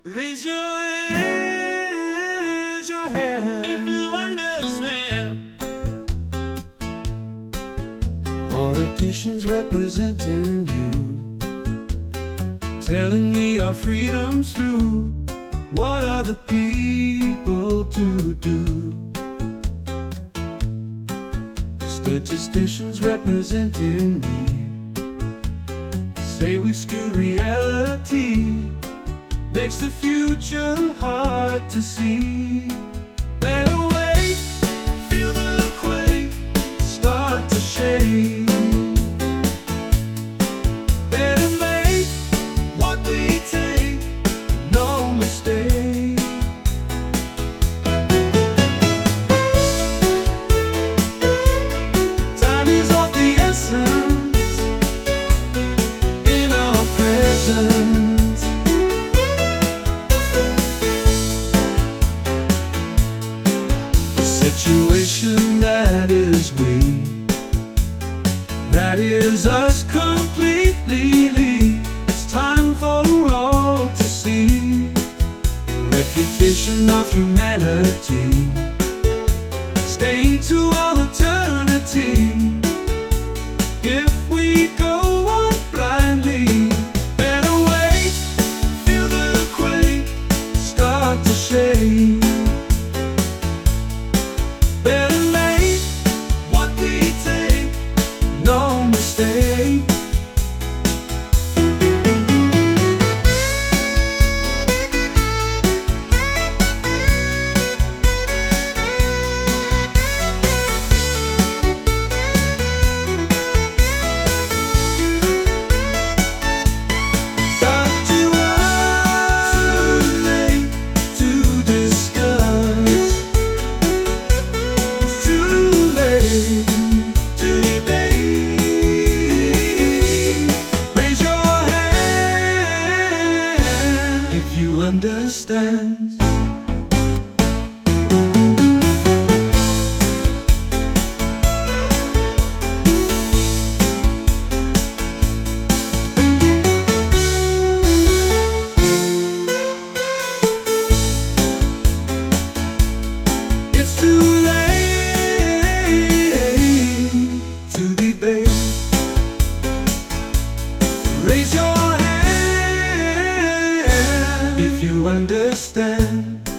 Raise your hand if you understand. Politicians representing you, telling me our freedom's through. What are the people to do? Statisticians representing me say we skewed reality, makes the future hard to see. Better wait, feel the quake start to shake. Better make what we take no mistake. Time is of the essence in our presence. Situation that is we, that is us completely. It's time for all to see reputation of humanity, staying to all eternity. If we go on blindly, better wait, feel the quake start to shake. Better make what we take no mistake. Not too late to discuss, too late to debate. Raise your hand if you understand. It's too late to debate. Raise your hand if you understand.